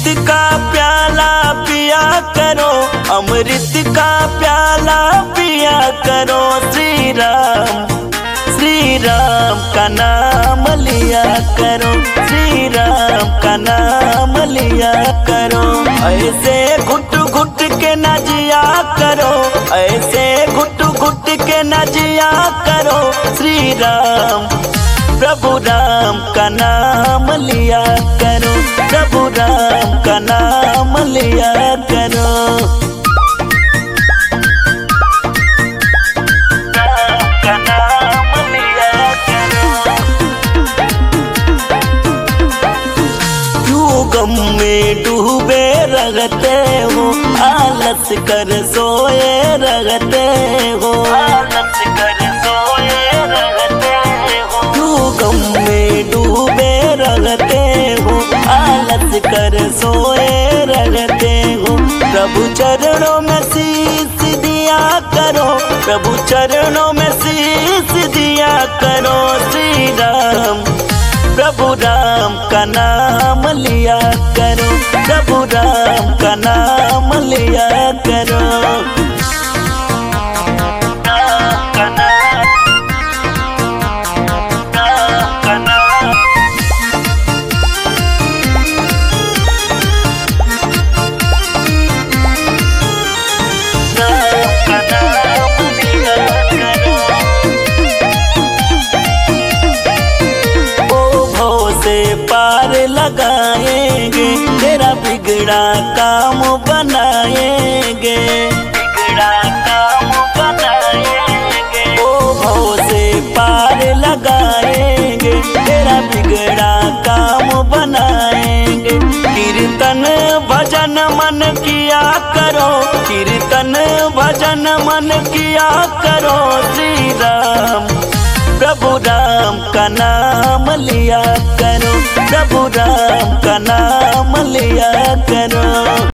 का प्याला पिया करो, अमृत का प्याला पिया करो। श्री राम का नाम लिया करो, श्री राम का नाम लिया करो। ऐसे घुट घुट के न जिया करो, ऐसे घुट घुट के न जिया करो। श्री राम प्रभु राम का नाम लिया करो, प्रभु राम का नाम लिया करो। राम का नाम लिया करो। क्यों गम में डूबे रहते हो, आलस कर सोए रहते हो, आलस कर सोए रहते हो। क्यों गम में डूबे रहते हो, आलस कर सोए रहते हो। प्रभु चरणों में शीश दिया करो, प्रभु चरणों में शीश दिया करो। श्री राम प्रभु राम का नाम लिया करो, प्रभु राम का नाम लिया करो। राम का नाम, राम का नाम। राम का नाम लिया करो। से पार लगाएंगे, तेरा बिगड़ा काम बनाएंगे, बिगड़ा काम बनाएंगे। ओ भव से पार लगाएंगे, तेरा बिगड़ा काम बनाएंगे। कीर्तन भजन मन किया करो, कीर्तन भजन मन किया करो। श्री राम प्रभु राम का नाम लिया करो, प्रभु राम का नाम लिया करो।